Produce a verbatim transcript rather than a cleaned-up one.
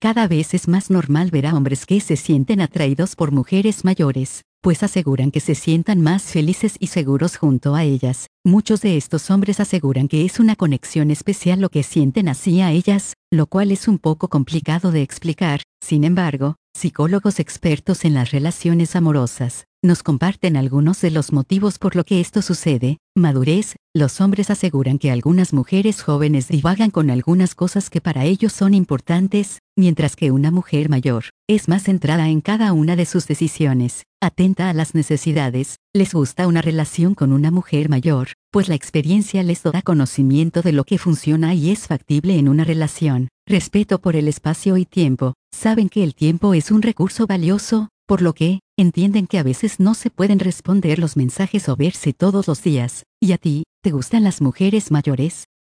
Cada vez es más normal ver a hombres que se sienten atraídos por mujeres mayores, pues aseguran que se sientan más felices y seguros junto a ellas. Muchos de estos hombres aseguran que es una conexión especial lo que sienten hacia ellas, lo cual es un poco complicado de explicar. Sin embargo, psicólogos expertos en las relaciones amorosas nos comparten algunos de los motivos por lo que esto sucede. Madurez. Los hombres aseguran que algunas mujeres jóvenes divagan con algunas cosas que para ellos son importantes, mientras que una mujer mayor es más centrada en cada una de sus decisiones, atenta a las necesidades. Les gusta una relación con una mujer mayor, pues la experiencia les da conocimiento de lo que funciona y es factible en una relación. Respeto por el espacio y tiempo. Saben que el tiempo es un recurso valioso, por lo que entienden que a veces no se pueden responder los mensajes o verse todos los días. ¿Y a ti, te gustan las mujeres mayores?